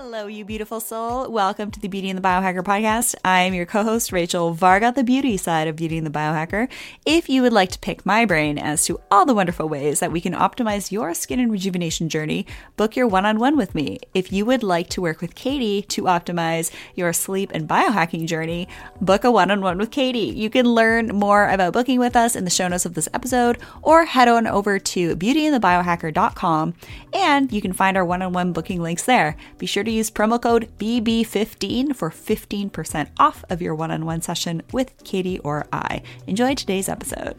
Hello, you beautiful soul. Welcome to the Beauty and the Biohacker podcast. I'm your co-host, Rachel Varga, the beauty side of Beauty and the Biohacker. If you would like to pick my brain as to all the wonderful ways that we can optimize your skin and rejuvenation journey, book your one-on-one with me. If you would like to work with Katie to optimize your sleep and biohacking journey, book a one-on-one with Katie. You can learn more about booking with us in the show notes of this episode, or head on over to beautyandthebiohacker.com and you can find our one-on-one booking links there. Be sure to use promo code BB15 for 15% off of your one-on-one session with Katie or I. Enjoy today's episode.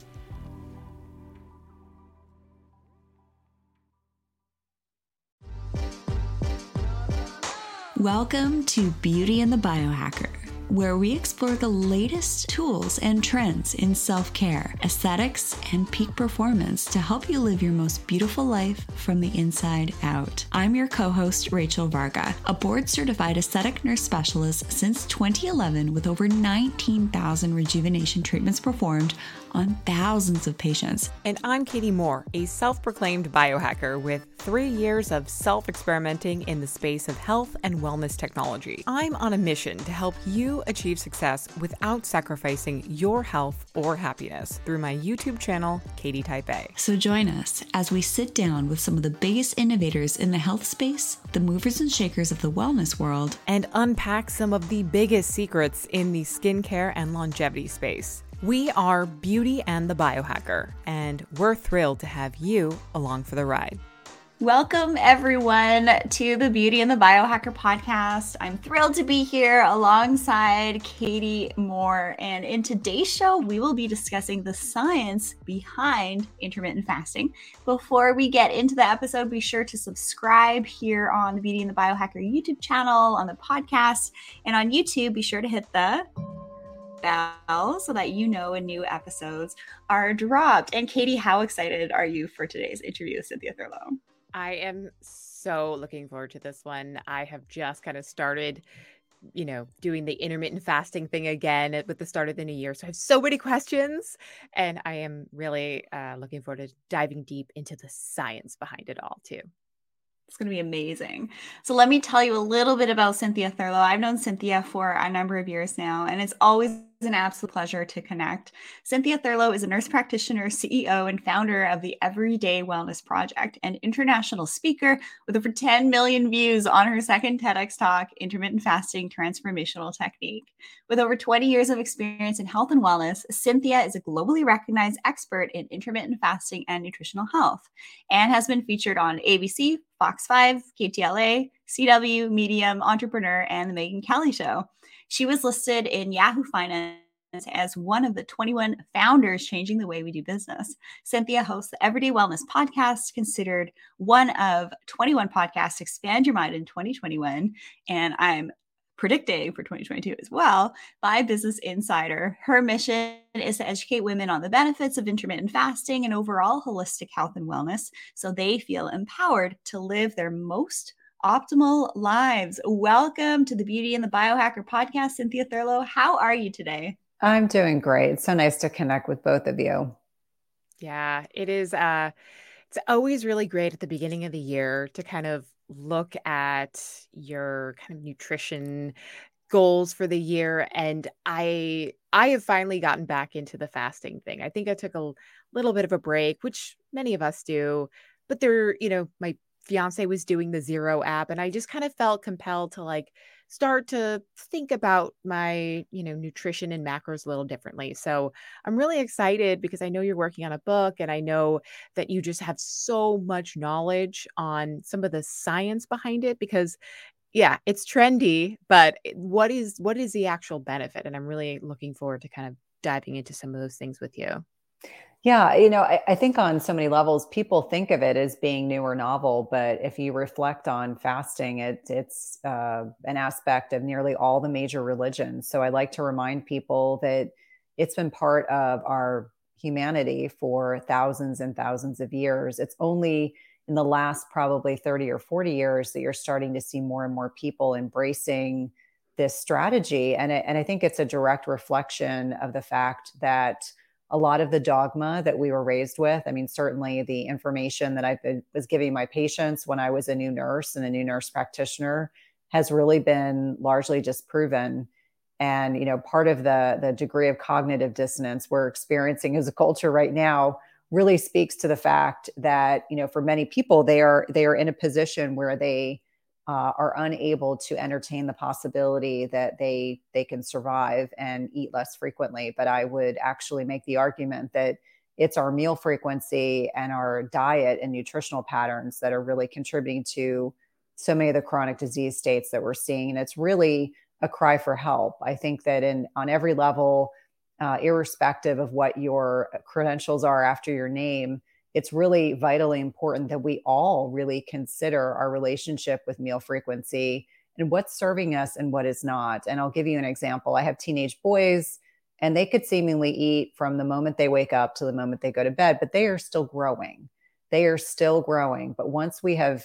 Welcome to Beauty and the Biohacker, where we explore the latest tools and trends in self-care, aesthetics, and peak performance to help you live your most beautiful life from the inside out. I'm your co-host, Rachel Varga, a board-certified aesthetic nurse specialist since 2011 with over 19,000 rejuvenation treatments performed on thousands of patients. And I'm Katie Moore, a self-proclaimed biohacker with 3 years of self-experimenting in the space of health and wellness technology. I'm on a mission to help you achieve success without sacrificing your health or happiness through my YouTube channel, Katie Type A. So join us as we sit down with some of the biggest innovators in the health space, the movers and shakers of the wellness world, and unpack some of the biggest secrets in the skincare and longevity space. We are Beauty and the Biohacker, and we're thrilled to have you along for the ride. Welcome, everyone, to the Beauty and the Biohacker podcast. I'm thrilled to be here alongside Katie Moore. And in today's show, we will be discussing the science behind intermittent fasting. Before we get into the episode, be sure to subscribe here on the Beauty and the Biohacker YouTube channel, on the podcast, and on YouTube. Be sure to hit the bell so that you know when new episodes are dropped. And Katie, how excited are you for today's interview with Cynthia Thurlow? I am so looking forward to this one. I have just kind of started, doing the intermittent fasting thing again with the start of the new year. So I have so many questions, and I am really looking forward to diving deep into the science behind it all too. It's going to be amazing. So let me tell you a little bit about Cynthia Thurlow. I've known Cynthia for a number of years now, and it's always an absolute pleasure to connect. Cynthia Thurlow is a nurse practitioner, CEO, and founder of the Everyday Wellness Project, an international speaker with over 10 million views on her second TEDx talk, Intermittent Fasting Transformational Technique. With over 20 years of experience in health and wellness, Cynthia is a globally recognized expert in intermittent fasting and nutritional health, and has been featured on ABC, Fox 5, KTLA, CW, Medium, Entrepreneur, and The Megyn Kelly Show. She was listed in Yahoo Finance as one of the 21 founders changing the way we do business. Cynthia hosts the Everyday Wellness Podcast, considered one of 21 podcasts to expand your mind in 2021. And I'm predicting for 2022 as well, by Business Insider. Her mission is to educate women on the benefits of intermittent fasting and overall holistic health and wellness so they feel empowered to live their most optimal lives. Welcome to the Beauty and the Biohacker podcast, Cynthia Thurlow. How are you today? I'm doing great. It's so nice to connect with both of you. Yeah, it is. It's always really great at the beginning of the year to kind of look at your kind of nutrition goals for the year. And I have finally gotten back into the fasting thing. I think I took a little bit of a break, which many of us do, but my fiance was doing the Zero app, and I just kind of felt compelled to start to think about my, nutrition and macros a little differently. So I'm really excited because I know you're working on a book, and I know that you just have so much knowledge on some of the science behind it, because yeah, it's trendy, but what is the actual benefit? And I'm really looking forward to kind of diving into some of those things with you. Yeah, I think on so many levels, people think of it as being new or novel, but if you reflect on fasting, it's an aspect of nearly all the major religions. So I like to remind people that it's been part of our humanity for thousands and thousands of years. It's only in the last probably 30 or 40 years that you're starting to see more and more people embracing this strategy. And I think it's a direct reflection of the fact that a lot of the dogma that we were raised with, I mean, certainly the information that was giving my patients when I was a new nurse and a new nurse practitioner has really been largely disproven. And, part of the degree of cognitive dissonance we're experiencing as a culture right now really speaks to the fact that, for many people, they are in a position where they are unable to entertain the possibility that they can survive and eat less frequently. But I would actually make the argument that it's our meal frequency and our diet and nutritional patterns that are really contributing to so many of the chronic disease states that we're seeing. And it's really a cry for help. I think that on every level, irrespective of what your credentials are after your name, it's really vitally important that we all really consider our relationship with meal frequency and what's serving us and what is not. And I'll give you an example. I have teenage boys, and they could seemingly eat from the moment they wake up to the moment they go to bed, but they are still growing. They are still growing. But once we are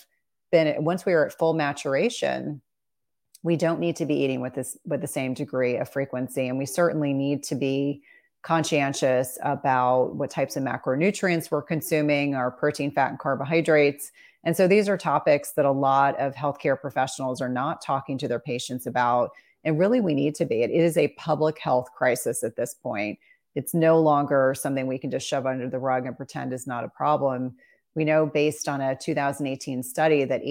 at full maturation, we don't need to be eating with the same degree of frequency. And we certainly need to be conscientious about what types of macronutrients we're consuming, our protein, fat, and carbohydrates. And so these are topics that a lot of healthcare professionals are not talking to their patients about. And really, we need to be. It is a public health crisis at this point. It's no longer something we can just shove under the rug and pretend is not a problem. We know, based on a 2018 study, that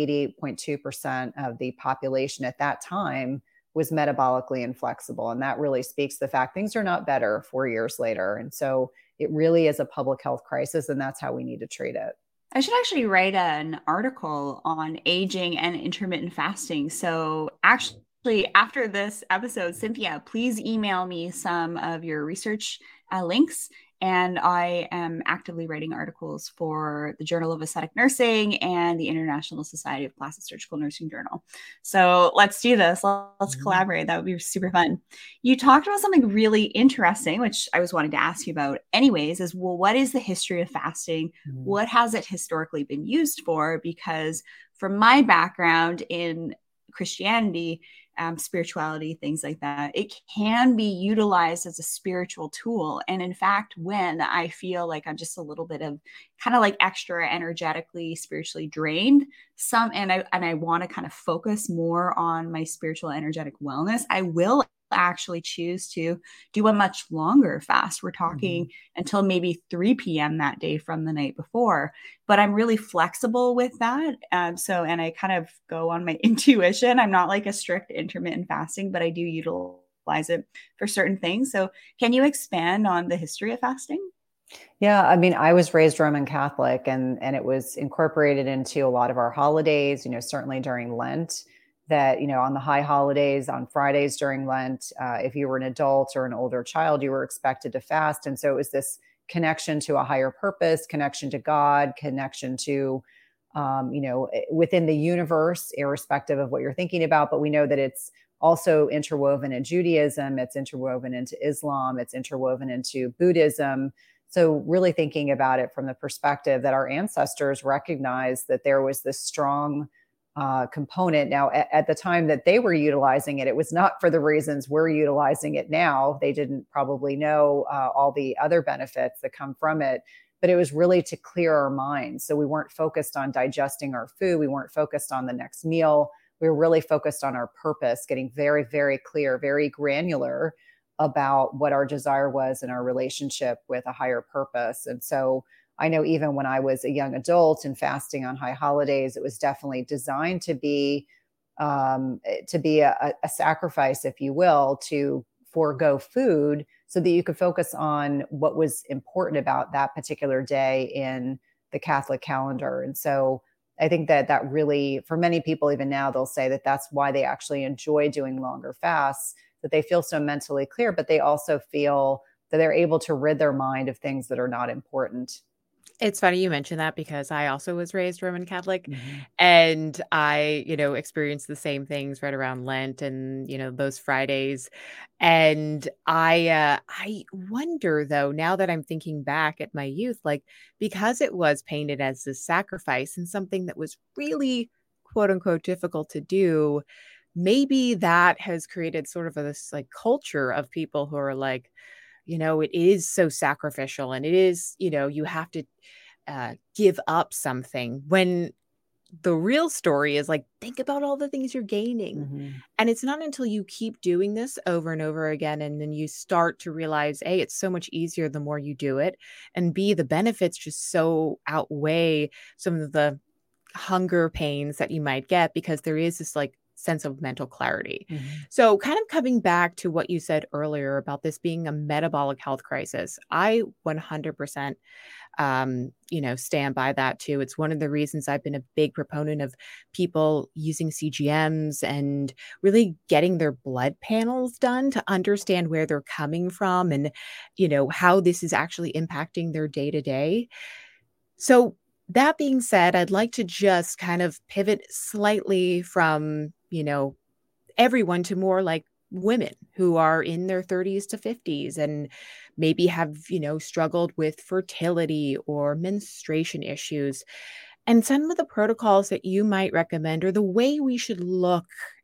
88.2% of the population at that time was metabolically inflexible. And that really speaks to the fact things are not better 4 years later. And so it really is a public health crisis, and that's how we need to treat it. I should actually write an article on aging and intermittent fasting. So actually, after this episode, Cynthia, please email me some of your research links. And I am actively writing articles for the Journal of Aesthetic Nursing and the International Society of Plastic Surgical Nursing Journal. So let's do this. Let's collaborate. That would be super fun. You talked about something really interesting, which I was wanting to ask you about anyways, is, well, what is the history of fasting? What has it historically been used for? Because from my background in Christianity, spirituality, things like that, it can be utilized as a spiritual tool. And in fact, when I feel like I'm just a little bit of kind of like extra energetically, spiritually drained, and I want to kind of focus more on my spiritual energetic wellness, I will actually choose to do a much longer fast. We're talking until maybe 3 p.m. that day from the night before, but I'm really flexible with that. And I kind of go on my intuition. I'm not like a strict intermittent fasting, but I do utilize it for certain things. So can you expand on the history of fasting? Yeah, I mean, I was raised Roman Catholic, and it was incorporated into a lot of our holidays, certainly during Lent, that, on the high holidays, on Fridays during Lent, if you were an adult or an older child, you were expected to fast. And so it was this connection to a higher purpose, connection to God, connection to, within the universe, irrespective of what you're thinking about. But we know that it's also interwoven in Judaism, it's interwoven into Islam, it's interwoven into Buddhism. So really thinking about it from the perspective that our ancestors recognized that there was this strong component. Now, at the time that they were utilizing it, it was not for the reasons we're utilizing it now. They didn't probably know all the other benefits that come from it, but it was really to clear our minds. So we weren't focused on digesting our food. We weren't focused on the next meal. We were really focused on our purpose, getting very, very clear, very granular about what our desire was in our relationship with a higher purpose. And so I know even when I was a young adult and fasting on high holidays, it was definitely designed to be a sacrifice, if you will, to forego food so that you could focus on what was important about that particular day in the Catholic calendar. And so I think that really, for many people, even now, they'll say that that's why they actually enjoy doing longer fasts, that they feel so mentally clear, but they also feel that they're able to rid their mind of things that are not important. It's funny you mentioned that, because I also was raised Roman Catholic, and I, experienced the same things right around Lent and, those Fridays. And I wonder, though, now that I'm thinking back at my youth, like, because it was painted as this sacrifice and something that was really, quote unquote, difficult to do, maybe that has created sort of this like culture of people who are like, it is so sacrificial, and it is, you have to give up something, when the real story is like, think about all the things you're gaining. Mm-hmm. And it's not until you keep doing this over and over again, and then you start to realize, A, it's so much easier the more you do it. And B, the benefits just so outweigh some of the hunger pains that you might get, because there is this like sense of mental clarity. Mm-hmm. So kind of coming back to what you said earlier about this being a metabolic health crisis, I 100% stand by that too. It's one of the reasons I've been a big proponent of people using CGMs and really getting their blood panels done to understand where they're coming from and, how this is actually impacting their day to day. So that being said, I'd like to just kind of pivot slightly from, everyone to more like women who are in their 30s to 50s and maybe have, struggled with fertility or menstruation issues, and some of the protocols that you might recommend, or the way we should look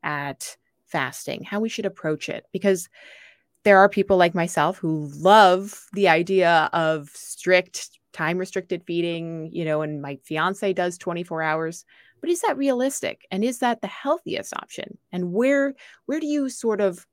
at fasting, how we should approach it. Because there are people like myself who love the idea of strict time restricted feeding, and my fiance does 24 hours. But is that realistic? And is that the healthiest option? And where do you sort of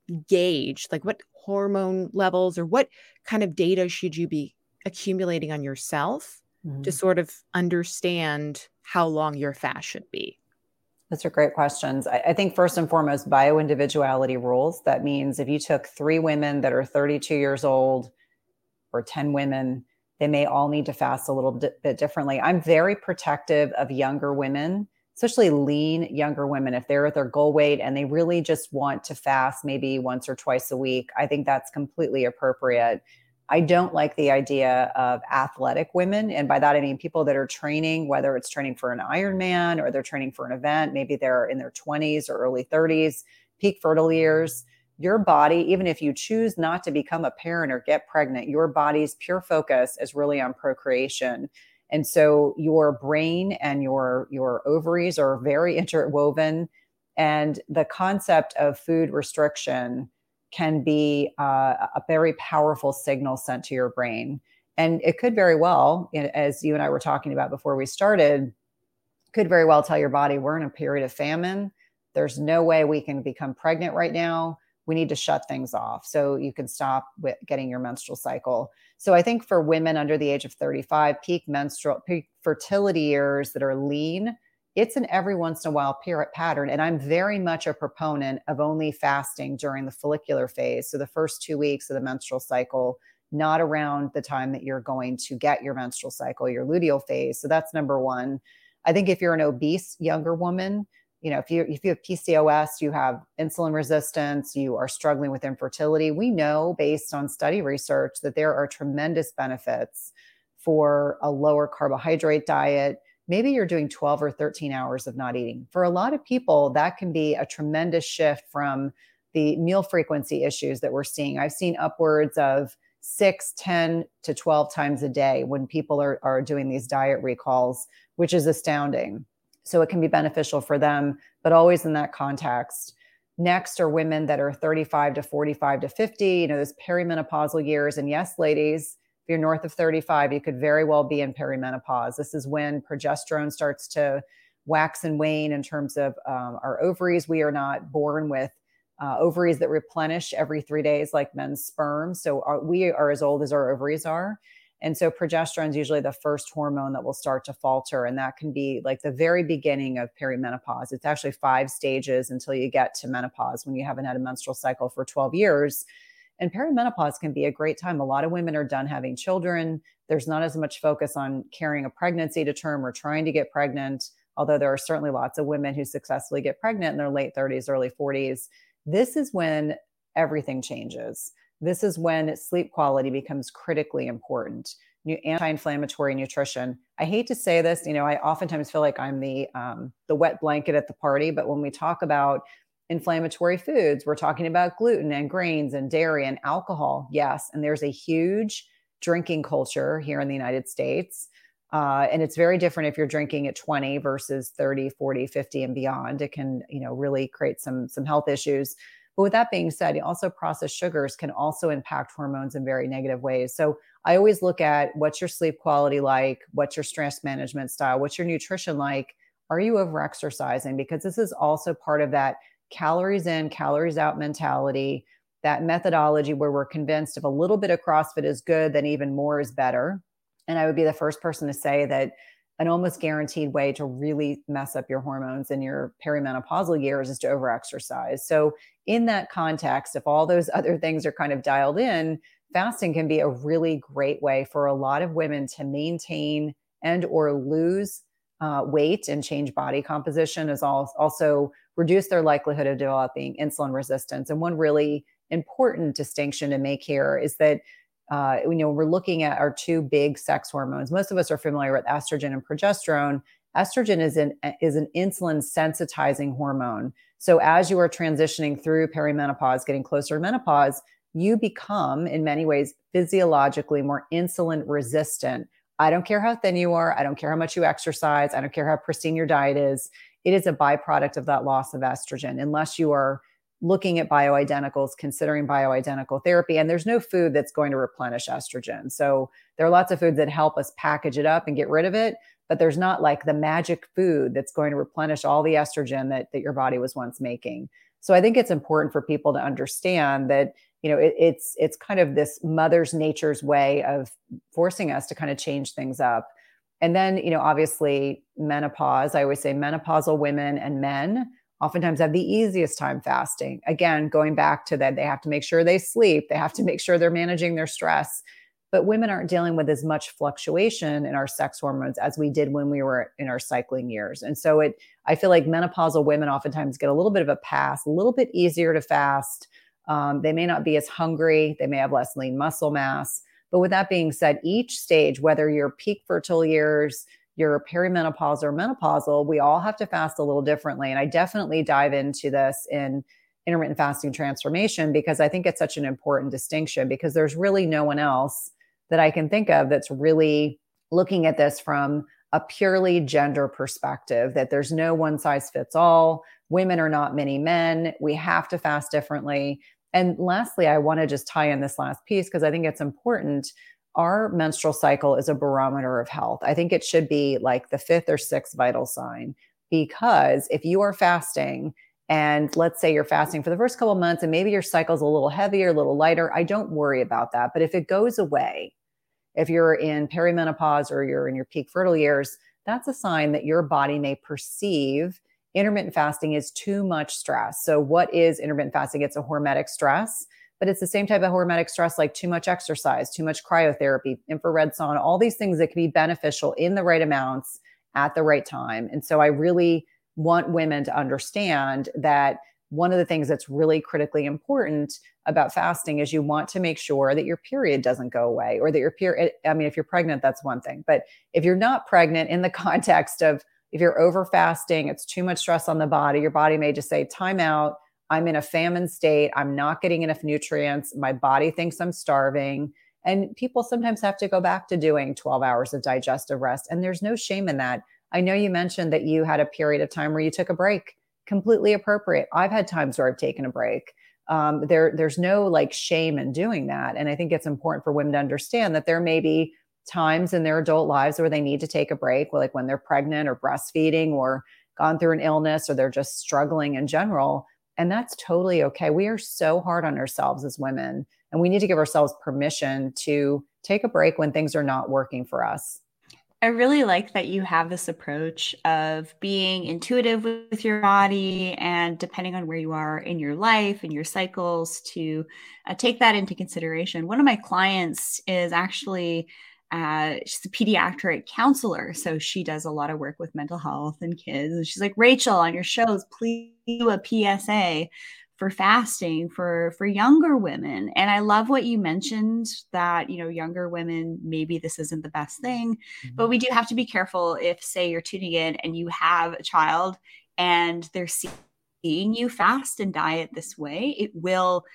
gauge, like, what hormone levels or what kind of data should you be accumulating on yourself to sort of understand how long your fast should be? Those are great questions. I think first and foremost, bioindividuality rules. That means if you took 3 women that are 32 years old or 10 women, they may all need to fast a little bit differently. I'm very protective of younger women, especially lean younger women. If they're at their goal weight and they really just want to fast maybe once or twice a week, I think that's completely appropriate. I don't like the idea of athletic women. And by that, I mean people that are training, whether it's training for an Ironman or they're training for an event, maybe they're in their 20s or early 30s, peak fertile years. Your body, even if you choose not to become a parent or get pregnant, your body's pure focus is really on procreation. And so your brain and your ovaries are very interwoven. And the concept of food restriction can be a very powerful signal sent to your brain. And it could very well, as you and I were talking about before we started, could very well tell your body, we're in a period of famine. There's no way we can become pregnant right now. We need to shut things off so you can stop with getting your menstrual cycle. So I think for women under the age of 35, peak fertility years that are lean, it's an every once in a while pattern. And I'm very much a proponent of only fasting during the follicular phase. So the first 2 weeks of the menstrual cycle, not around the time that you're going to get your menstrual cycle, your luteal phase. So that's number one. I think if you're an obese younger woman, if you have PCOS, you have insulin resistance, you are struggling with infertility, we know based on study research that there are tremendous benefits for a lower carbohydrate diet. Maybe you're doing 12 or 13 hours of not eating. For a lot of people, that can be a tremendous shift from the meal frequency issues that we're seeing. I've seen upwards of 6, 10 to 12 times a day when people are doing these diet recalls, which is astounding. So it can be beneficial for them, but always in that context. Next are women that are 35 to 45 to 50, those perimenopausal years. And yes, ladies, if you're north of 35, you could very well be in perimenopause. This is when progesterone starts to wax and wane in terms of our ovaries. We are not born with ovaries that replenish every 3 days like men's sperm. So we are as old as our ovaries are. And so progesterone is usually the first hormone that will start to falter. And that can be like the very beginning of perimenopause. It's actually 5 stages until you get to menopause when you haven't had a menstrual cycle for 12 years. And perimenopause can be a great time. A lot of women are done having children. There's not as much focus on carrying a pregnancy to term or trying to get pregnant, although there are certainly lots of women who successfully get pregnant in their late 30s, early 40s. This is when everything changes. This is when sleep quality becomes critically important. Anti-inflammatory nutrition. I hate to say this, I oftentimes feel like I'm the wet blanket at the party, but when we talk about inflammatory foods, we're talking about gluten and grains and dairy and alcohol. Yes. And there's a huge drinking culture here in the United States. And it's very different if you're drinking at 20 versus 30, 40, 50 and beyond. It can, really create some health issues. But with that being said, also processed sugars can also impact hormones in very negative ways. So I always look at what's your sleep quality like, what's your stress management style, what's your nutrition like. are you over exercising? Because this is also part of that calories in, calories out mentality, that methodology where we're convinced if a little bit of CrossFit is good, then even more is better. And I would be the first person to say that an almost guaranteed way to really mess up your hormones in your perimenopausal years is to overexercise. So in that context, if all those other things are kind of dialed in, fasting can be a really great way for a lot of women to maintain and or lose weight and change body composition, as also reduce their likelihood of developing insulin resistance. And one really important distinction to make here is that we're looking at our two big sex hormones. Most of us are familiar with estrogen and progesterone. Estrogen is an insulin sensitizing hormone. So as you are transitioning through perimenopause, getting closer to menopause, you become in many ways physiologically more insulin resistant. I don't care how thin you are. I don't care how much you exercise. I don't care how pristine your diet is. It is a byproduct of that loss of estrogen, unless you are looking at bioidenticals, considering bioidentical therapy. And there's no food that's going to replenish estrogen. So there are lots of foods that help us package it up and get rid of it, but there's not like the magic food that's going to replenish all the estrogen that your body was once making. So I think it's important for people to understand that, it's kind of this mother's nature's way of forcing us to kind of change things up. And then, obviously menopause, I always say menopausal women and men oftentimes have the easiest time fasting. Again, going back to that, they have to make sure they sleep. They have to make sure they're managing their stress. But women aren't dealing with as much fluctuation in our sex hormones as we did when we were in our cycling years. And so I feel like menopausal women oftentimes get a little bit of a pass, a little bit easier to fast. They may not be as hungry. They may have less lean muscle mass. But with that being said, each stage, whether you're peak fertile years, you're perimenopausal or menopausal, we all have to fast a little differently. And I definitely dive into this in intermittent fasting transformation, because I think it's such an important distinction, because there's really no one else that I can think of that's really looking at this from a purely gender perspective, that there's no one size fits all. Women are not many men. We have to fast differently. And lastly, I want to just tie in this last piece because I think it's important. Our menstrual cycle is a barometer of health. I think it should be like the fifth or sixth vital sign, because if you are fasting and let's say you're fasting for the first couple of months and maybe your cycle's a little heavier, a little lighter, I don't worry about that. But if it goes away, if you're in perimenopause or you're in your peak fertile years, that's a sign that your body may perceive intermittent fasting is too much stress. So what is intermittent fasting? It's a hormetic stress, but it's the same type of hormetic stress like too much exercise, too much cryotherapy, infrared sauna, all these things that can be beneficial in the right amounts at the right time. And so I really want women to understand that one of the things that's really critically important about fasting is you want to make sure that your period doesn't go away, or that your period, if you're pregnant, that's one thing. But if you're not pregnant, in the context of if you're over fasting, it's too much stress on the body, your body may just say, time out. I'm in a famine state. I'm not getting enough nutrients. My body thinks I'm starving. And people sometimes have to go back to doing 12 hours of digestive rest. And there's no shame in that. I know you mentioned that you had a period of time where you took a break. Completely appropriate. I've had times where I've taken a break. There's no like shame in doing that. And I think it's important for women to understand that there may be times in their adult lives where they need to take a break, like when they're pregnant or breastfeeding or gone through an illness, or they're just struggling in general. And that's totally okay. We are so hard on ourselves as women, and we need to give ourselves permission to take a break when things are not working for us. I really like that you have this approach of being intuitive with your body, and depending on where you are in your life and your cycles, to take that into consideration. One of my clients is actually she's a pediatric counselor. So she does a lot of work with mental health and kids. And she's like, Rachel, on your shows, please do a PSA for fasting for younger women. And I love what you mentioned, that, younger women, maybe this isn't the best thing, but we do have to be careful if, say, you're tuning in and you have a child and they're seeing you fast and diet this way, it will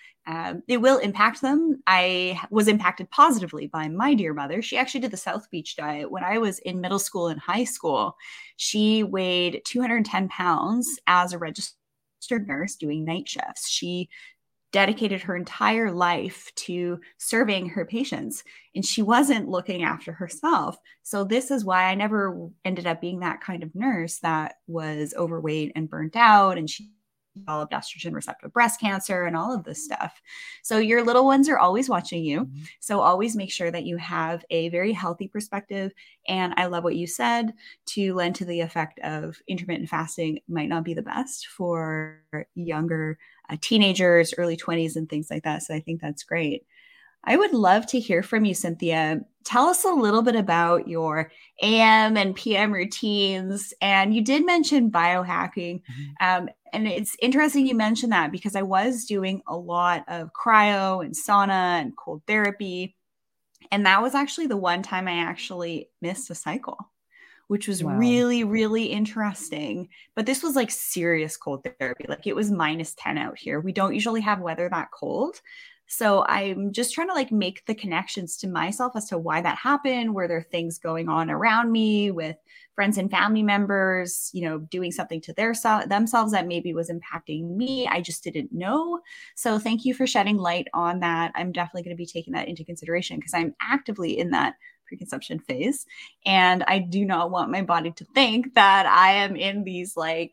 impact them. I was impacted positively by my dear mother. She actually did the South Beach diet when I was in middle school and high school. She weighed 210 pounds as a registered nurse doing night shifts. She dedicated her entire life to serving her patients, and she wasn't looking after herself. So this is why I never ended up being that kind of nurse that was overweight and burnt out, and she developed estrogen receptive breast cancer and all of this stuff. So your little ones are always watching you. Mm-hmm. So always make sure that you have a very healthy perspective. And I love what you said, to lend to the effect of intermittent fasting might not be the best for younger teenagers, early 20s and things like that. So I think that's great. I would love to hear from you, Cynthia. Tell us a little bit about your AM and PM routines. And you did mention biohacking. Mm-hmm. And it's interesting you mentioned that, because I was doing a lot of cryo and sauna and cold therapy. And that was actually the one time I actually missed a cycle, which was really, really interesting. But this was like serious cold therapy. Like it was -10 out here. We don't usually have weather that cold. So I'm just trying to like make the connections to myself as to why that happened. Were there things going on around me with friends and family members, you know, doing something to themselves that maybe was impacting me? I just didn't know. So thank you for shedding light on that. I'm definitely going to be taking that into consideration, because I'm actively in that preconception phase. And I do not want my body to think that I am in these like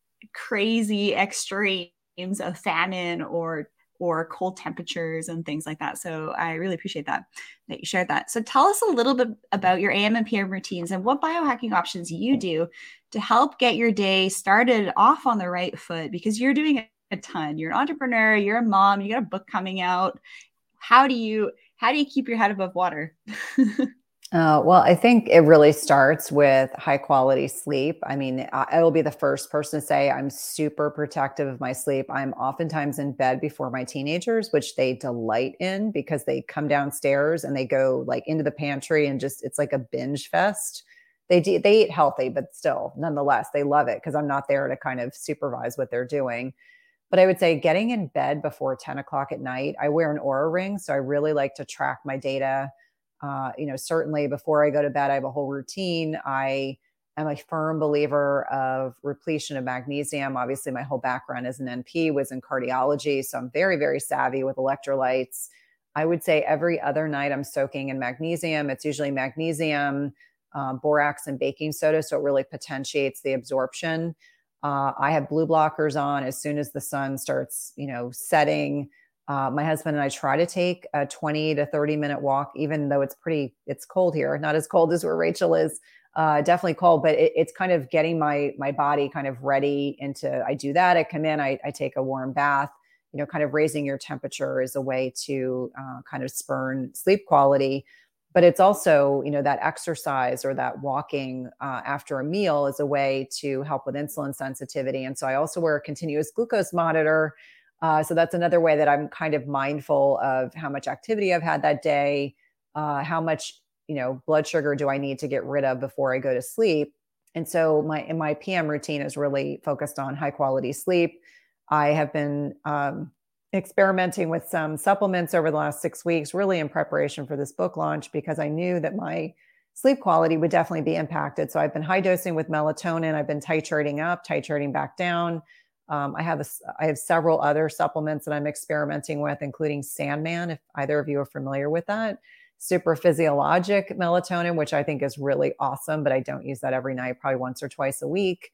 crazy extremes of famine or cold temperatures and things like that. So I really appreciate that you shared that. So tell us a little bit about your AM and PM routines and what biohacking options you do to help get your day started off on the right foot, because you're doing a ton. You're an entrepreneur, you're a mom, you got a book coming out. How do you keep your head above water? Well, I think it really starts with high quality sleep. I mean, I will be the first person to say I'm super protective of my sleep. I'm oftentimes in bed before my teenagers, which they delight in, because they come downstairs and they go like into the pantry and just, it's like a binge fest. They eat healthy, but still, nonetheless, they love it because I'm not there to kind of supervise what they're doing. But I would say getting in bed before 10 o'clock at night, I wear an Oura ring. So I really like to track my data. Certainly before I go to bed, I have a whole routine. I am a firm believer of repletion of magnesium. Obviously, my whole background as an NP was in cardiology, so I'm very, very savvy with electrolytes. I would say every other night I'm soaking in magnesium. It's usually magnesium, borax, and baking soda, so it really potentiates the absorption. I have blue blockers on as soon as the sun starts, setting. My husband and I try to take a 20 to 30 minute walk, even though it's cold here, not as cold as where Rachel is, definitely cold, but it's kind of getting my body kind of ready I do that. I come in, I take a warm bath, kind of raising your temperature is a way to kind of spurn sleep quality. But it's also, that exercise or that walking after a meal is a way to help with insulin sensitivity. And so I also wear a continuous glucose monitor. So that's another way that I'm kind of mindful of how much activity I've had that day, how much, blood sugar do I need to get rid of before I go to sleep. And so my PM routine is really focused on high quality sleep. I have been experimenting with some supplements over the last 6 weeks, really in preparation for this book launch, because I knew that my sleep quality would definitely be impacted. So I've been high dosing with melatonin. I've been titrating up, titrating back down. I have several other supplements that I'm experimenting with, including Sandman, if either of you are familiar with that. Super physiologic melatonin, which I think is really awesome, but I don't use that every night, probably once or twice a week.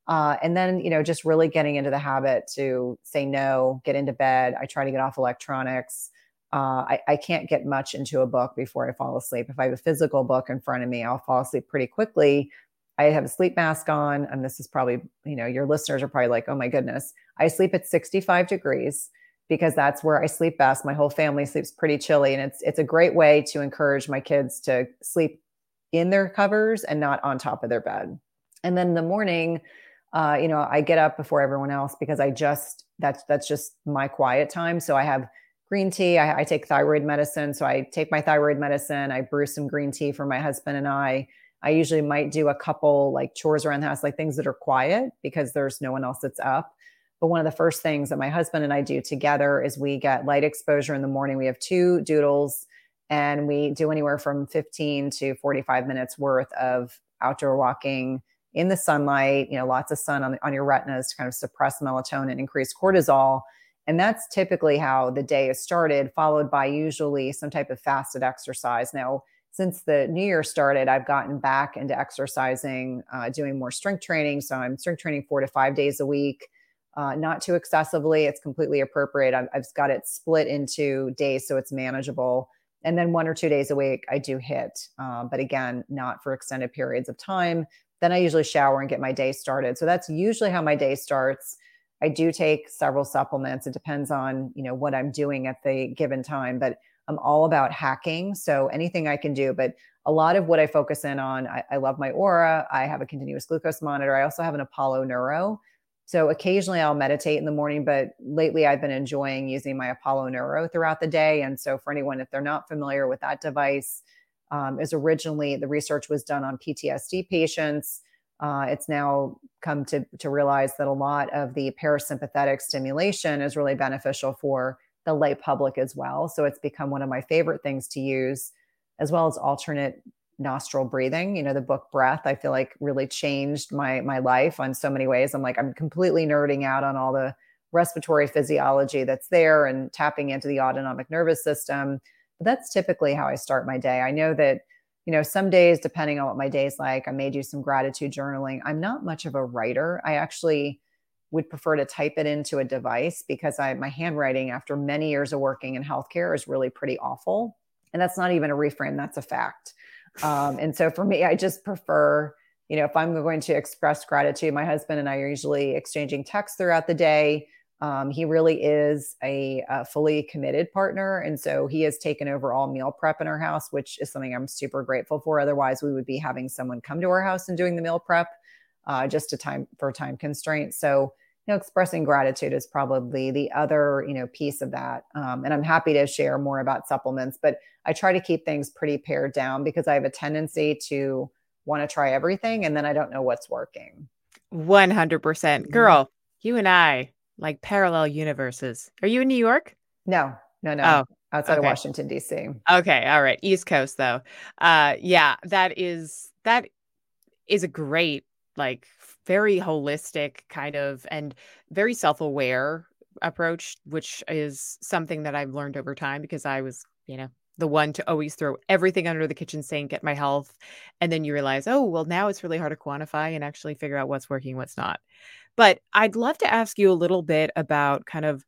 And then, just really getting into the habit to say no, get into bed. I try to get off electronics. I can't get much into a book before I fall asleep. If I have a physical book in front of me, I'll fall asleep pretty quickly. I have a sleep mask on, and this is probably, your listeners are probably like, oh my goodness. I sleep at 65 degrees because that's where I sleep best. My whole family sleeps pretty chilly, and it's a great way to encourage my kids to sleep in their covers and not on top of their bed. And then in the morning, I get up before everyone else because that's just my quiet time. So I have green tea. I take thyroid medicine. So I take my thyroid medicine. I brew some green tea for my husband and I usually might do a couple like chores around the house, like things that are quiet because there's no one else that's up. But one of the first things that my husband and I do together is we get light exposure in the morning. We have 2 doodles and we do anywhere from 15 to 45 minutes worth of outdoor walking in the sunlight, lots of sun on your retinas to kind of suppress melatonin, increase cortisol. And that's typically how the day is started, followed by usually some type of fasted exercise. Now, since the new year started, I've gotten back into exercising, doing more strength training. So I'm strength training 4 to 5 days a week, not too excessively. It's completely appropriate. I've got it split into days so it's manageable. And then 1 or 2 days a week, I do HIIT. But again, not for extended periods of time. Then I usually shower and get my day started. So that's usually how my day starts. I do take several supplements. It depends on, what I'm doing at the given time, but I'm all about hacking. So anything I can do, but a lot of what I focus in on, I love my Aura. I have a continuous glucose monitor. I also have an Apollo Neuro. So occasionally I'll meditate in the morning, but lately I've been enjoying using my Apollo Neuro throughout the day. And so for anyone, if they're not familiar with that device, is originally the research was done on PTSD patients. It's now come to realize that a lot of the parasympathetic stimulation is really beneficial for the lay public as well. So it's become one of my favorite things to use, as well as alternate nostril breathing. The book Breath, I feel like really changed my life on so many ways. I'm completely nerding out on all the respiratory physiology that's there and tapping into the autonomic nervous system. But that's typically how I start my day. I know that, some days, depending on what my day's like, I may do some gratitude journaling. I'm not much of a writer. I actually would prefer to type it into a device because my handwriting after many years of working in healthcare is really pretty awful. And that's not even a reframe, that's a fact. And so for me, I just prefer, if I'm going to express gratitude, my husband and I are usually exchanging texts throughout the day. He really is a fully committed partner. And so he has taken over all meal prep in our house, which is something I'm super grateful for. Otherwise, we would be having someone come to our house and doing the meal prep just for time constraints. So, expressing gratitude is probably the other, piece of that. And I'm happy to share more about supplements, but I try to keep things pretty pared down because I have a tendency to want to try everything. And then I don't know what's working. 100%. Girl, you and I, like parallel universes. Are you in New York? No. Oh, outside of Washington, D.C. Okay. All right. East Coast though. Yeah, that is a great, like very holistic kind of, and very self-aware approach, which is something that I've learned over time because I was, the one to always throw everything under the kitchen sink at my health. And then you realize, oh, well, now it's really hard to quantify and actually figure out what's working, what's not. But I'd love to ask you a little bit about kind of,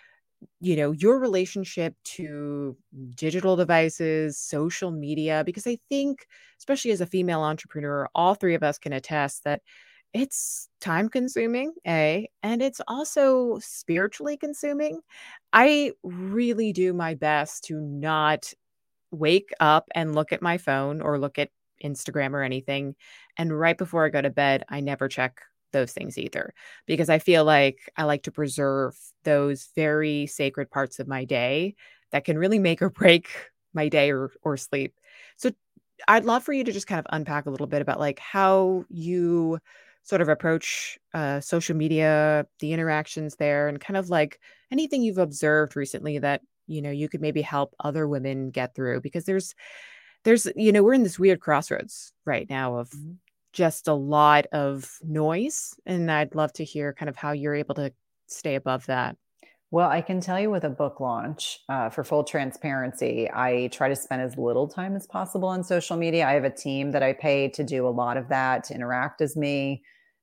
your relationship to digital devices, social media, because I think, especially as a female entrepreneur, all three of us can attest that it's time consuming, and it's also spiritually consuming. I really do my best to not wake up and look at my phone or look at Instagram or anything. And right before I go to bed, I never check those things either, because I feel like I like to preserve those very sacred parts of my day that can really make or break my day or sleep. So I'd love for you to just kind of unpack a little bit about like how you sort of approach social media, the interactions there, and kind of like anything you've observed recently that, you could maybe help other women get through, because there's, we're in this weird crossroads right now of just a lot of noise. And I'd love to hear kind of how you're able to stay above that. Well, I can tell you with a book launch, for full transparency, I try to spend as little time as possible on social media. I have a team that I pay to do a lot of that, to interact as me.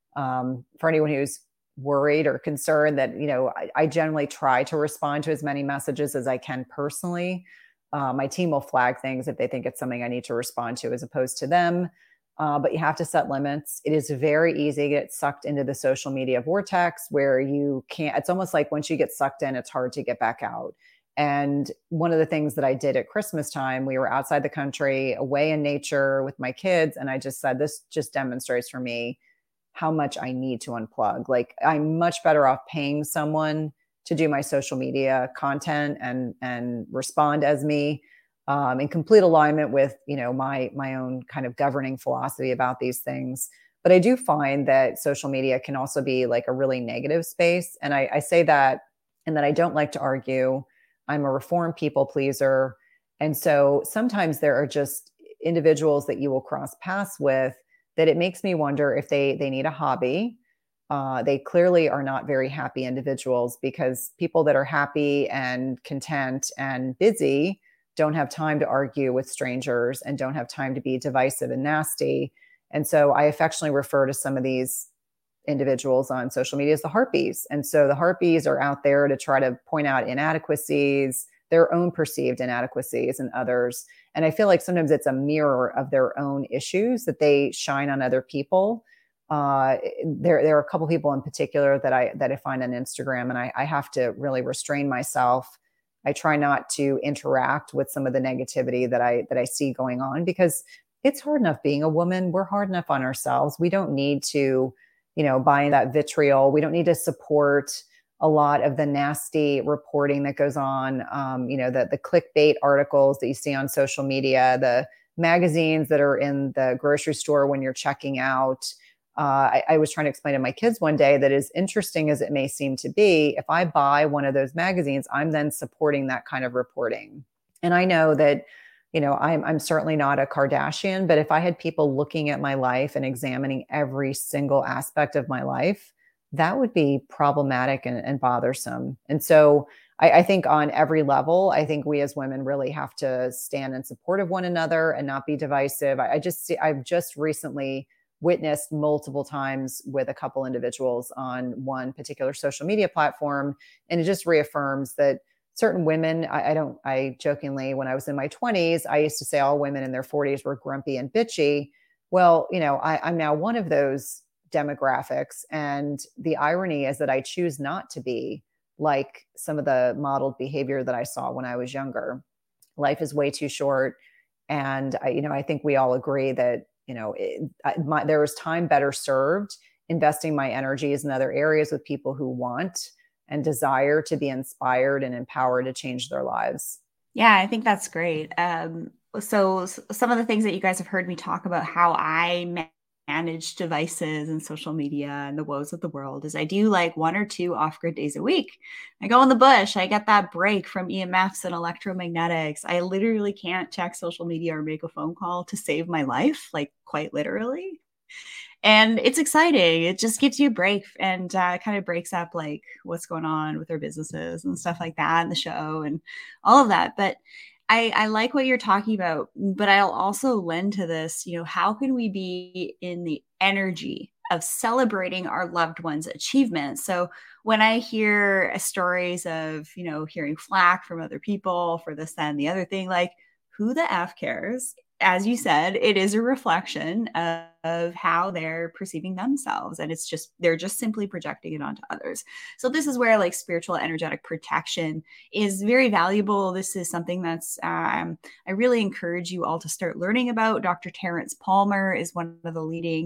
For anyone who's worried or concerned that, I generally try to respond to as many messages as I can personally. My team will flag things if they think it's something I need to respond to as opposed to them. But you have to set limits. It is very easy to get sucked into the social media vortex where you can't, it's almost like once you get sucked in, it's hard to get back out. And one of the things that I did at Christmas time, we were outside the country, away in nature with my kids. And I just said, this just demonstrates for me how much I need to unplug. Like I'm much better off paying someone to do my social media content and respond as me, in complete alignment with, my own kind of governing philosophy about these things. But I do find that social media can also be like a really negative space. And I say that, and that I don't like to argue. I'm a reformed people pleaser. And so sometimes there are just individuals that you will cross paths with that it makes me wonder if they need a hobby, They clearly are not very happy individuals, because people that are happy and content and busy don't have time to argue with strangers and don't have time to be divisive and nasty. And so I affectionately refer to some of these individuals on social media as the harpies. And so the harpies are out there to try to point out inadequacies, their own perceived inadequacies in others. And I feel like sometimes it's a mirror of their own issues that they shine on other people. There are a couple people in particular that I find on Instagram, and I have to really restrain myself. I try not to interact with some of the negativity that I see going on, because it's hard enough being a woman. We're hard enough on ourselves. We don't need to, buy that vitriol. We don't need to support a lot of the nasty reporting that goes on. The clickbait articles that you see on social media, the magazines that are in the grocery store when you're checking out. I was trying to explain to my kids one day that, as interesting as it may seem to be, if I buy one of those magazines, I'm then supporting that kind of reporting. And I know that, I'm certainly not a Kardashian, but if I had people looking at my life and examining every single aspect of my life, that would be problematic and bothersome. And so I think on every level, I think we as women really have to stand in support of one another and not be divisive. I've just recently witnessed multiple times with a couple individuals on one particular social media platform. And it just reaffirms that certain women, I jokingly, when I was in my 20s, I used to say all women in their 40s were grumpy and bitchy. Well, I'm now one of those demographics. And the irony is that I choose not to be like some of the modeled behavior that I saw when I was younger. Life is way too short. And I think we all agree that, there was time better served investing my energies in other areas with people who want and desire to be inspired and empowered to change their lives. Yeah, I think that's great. So some of the things that you guys have heard me talk about how I manage devices and social media and the woes of the world is I do like 1 or 2 off-grid days a week. I go in the bush. I get that break from EMFs and electromagnetics. I literally can't check social media or make a phone call to save my life, like quite literally. And it's exciting. It just gives you a break and kind of breaks up like what's going on with their businesses and stuff like that and the show and all of that. But I like what you're talking about, but I'll also lend to this, how can we be in the energy of celebrating our loved ones' achievements? So when I hear stories of, hearing flack from other people for this, that, and the other thing, like who the F cares? As you said, it is a reflection of how they're perceiving themselves. And they're just simply projecting it onto others. So this is where like spiritual energetic protection is very valuable. This is something that's, I really encourage you all to start learning about. Dr. Terence Palmer is one of the leading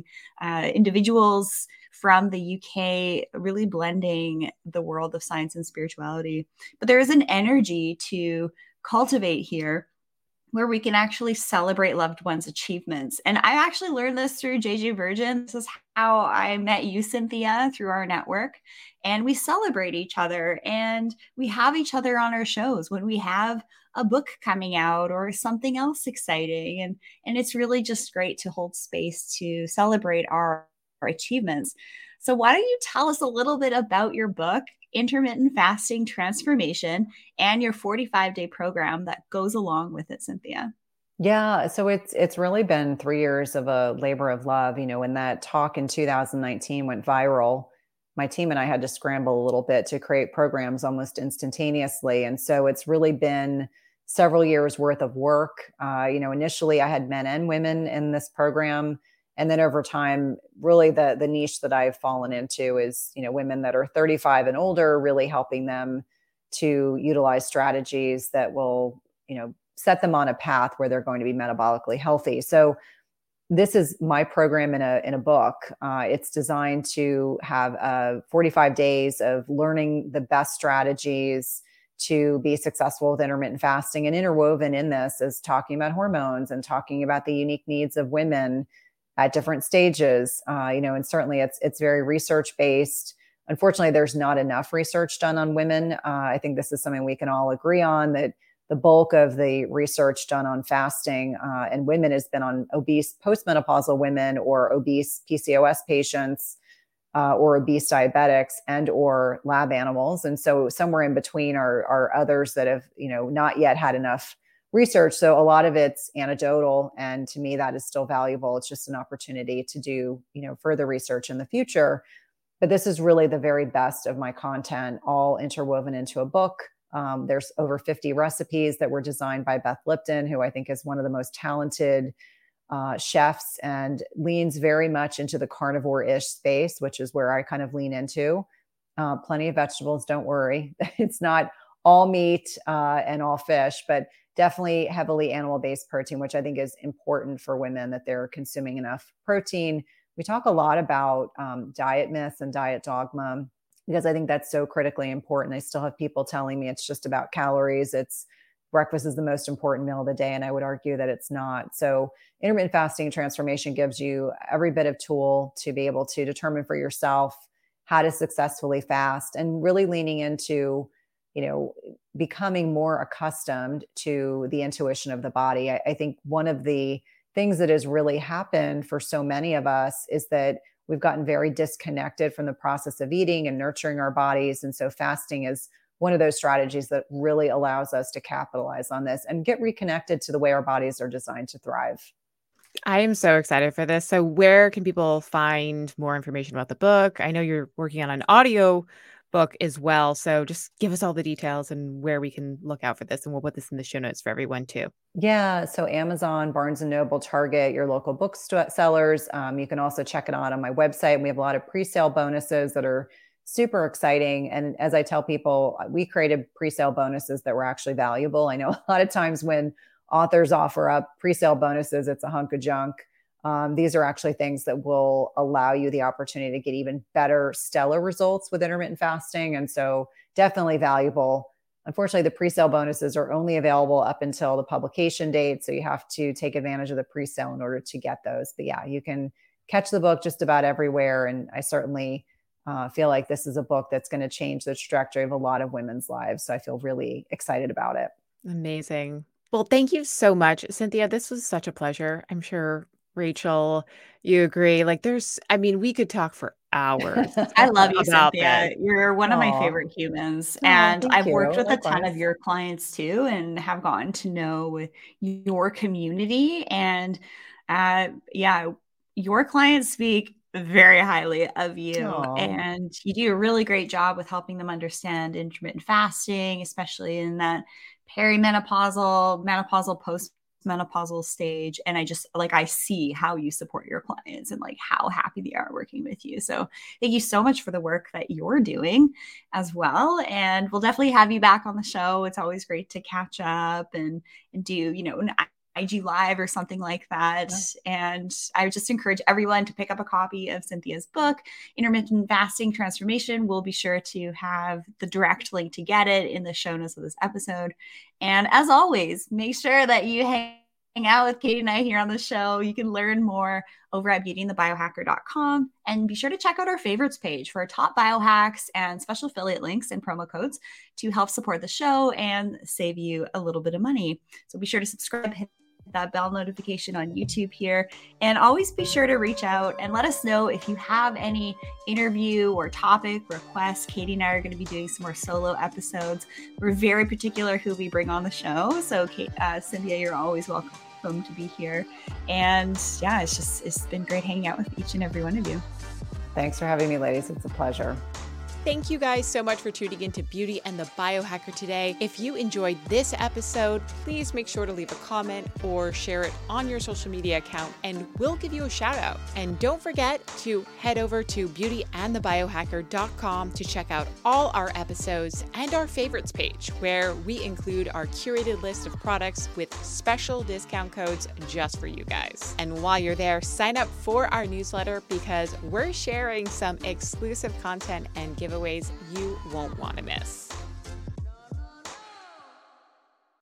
individuals from the UK, really blending the world of science and spirituality. But there is an energy to cultivate here where we can actually celebrate loved ones' achievements. And I actually learned this through JJ Virgin. This is how I met you, Cynthia, through our network. And we celebrate each other and we have each other on our shows when we have a book coming out or something else exciting. And it's really just great to hold space to celebrate our achievements. So why don't you tell us a little bit about your book, Intermittent Fasting Transformation, and your 45-day program that goes along with it, Cynthia? Yeah, so it's really been 3 years of a labor of love. When that talk in 2019 went viral, my team and I had to scramble a little bit to create programs almost instantaneously. And so it's really been several years worth of work. Initially I had men and women in this program. And then over time, really the niche that I've fallen into is, women that are 35 and older, really helping them to utilize strategies that will, set them on a path where they're going to be metabolically healthy. So this is my program in a book. It's designed to have 45 days of learning the best strategies to be successful with intermittent fasting. And interwoven in this is talking about hormones and talking about the unique needs of women at different stages, and certainly it's very research based. Unfortunately, there's not enough research done on women. I think this is something we can all agree on, that the bulk of the research done on fasting and women has been on obese postmenopausal women or obese PCOS patients. or obese diabetics and or lab animals. And so somewhere in between are others that have, not yet had enough research. So a lot of it's anecdotal. And to me, that is still valuable. It's just an opportunity to do, further research in the future. But this is really the very best of my content, all interwoven into a book. There's over 50 recipes that were designed by Beth Lipton, who I think is one of the most talented chefs and leans very much into the carnivore-ish space, which is where I kind of lean into. Plenty of vegetables, don't worry. It's not all meat and all fish, but definitely heavily animal-based protein, which I think is important for women, that they're consuming enough protein. We talk a lot about diet myths and diet dogma, because I think that's so critically important. I still have people telling me it's just about calories. Breakfast is the most important meal of the day. And I would argue that it's not. So intermittent fasting transformation gives you every bit of tool to be able to determine for yourself how to successfully fast, and really leaning into, becoming more accustomed to the intuition of the body. I think one of the things that has really happened for so many of us is that we've gotten very disconnected from the process of eating and nurturing our bodies. And so fasting is one of those strategies that really allows us to capitalize on this and get reconnected to the way our bodies are designed to thrive. I am so excited for this. So where can people find more information about the book? I know you're working on an audio book as well. So just give us all the details and where we can look out for this. And we'll put this in the show notes for everyone too. Yeah. So Amazon, Barnes & Noble, Target, your local booksellers. You can also check it out on my website. We have a lot of pre-sale bonuses that are super exciting. And as I tell people, we created pre-sale bonuses that were actually valuable. I know a lot of times when authors offer up pre-sale bonuses, it's a hunk of junk. These are actually things that will allow you the opportunity to get even better, stellar results with intermittent fasting. And so definitely valuable. Unfortunately, the pre-sale bonuses are only available up until the publication date. So you have to take advantage of the pre-sale in order to get those. But yeah, you can catch the book just about everywhere. And I certainly feel like this is a book that's going to change the trajectory of a lot of women's lives. So I feel really excited about it. Amazing. Well, thank you so much, Cynthia. This was such a pleasure. I'm sure, Rachel, you agree. We could talk for hours. I love you, Cynthia. This. You're one of my favorite humans. And I've worked with a ton of your clients too, and have gotten to know your community. And your clients speak very highly of you. Aww. And you do a really great job with helping them understand intermittent fasting, especially in that perimenopausal, menopausal, postmenopausal stage. And I see how you support your clients and how happy they are working with you. So thank you so much for the work that you're doing as well. And we'll definitely have you back on the show. It's always great to catch up and do, an IG Live or something like that. Yeah. And I would just encourage everyone to pick up a copy of Cynthia's book, Intermittent Fasting Transformation. We'll be sure to have the direct link to get it in the show notes of this episode. And as always, make sure that you hang out with Katie and I here on the show. You can learn more over at beautyandthebiohacker.com, and be sure to check out our favorites page for our top biohacks and special affiliate links and promo codes to help support the show and save you a little bit of money. So be sure to subscribe, hit that bell notification on YouTube here, and always be sure to reach out and let us know if you have any interview or topic requests. Katie and I are going to be doing some more solo episodes. We're very particular who we bring on the show. So Cynthia, you're always welcome to be here. And yeah, it's been great hanging out with each and every one of you. Thanks for having me, ladies. It's a pleasure. Thank you guys so much for tuning into Beauty and the Biohacker today. If you enjoyed this episode, please make sure to leave a comment or share it on your social media account, and we'll give you a shout out. And don't forget to head over to beautyandthebiohacker.com to check out all our episodes and our favorites page, where we include our curated list of products with special discount codes just for you guys. And while you're there, sign up for our newsletter, because we're sharing some exclusive content and giveaways you won't want to miss.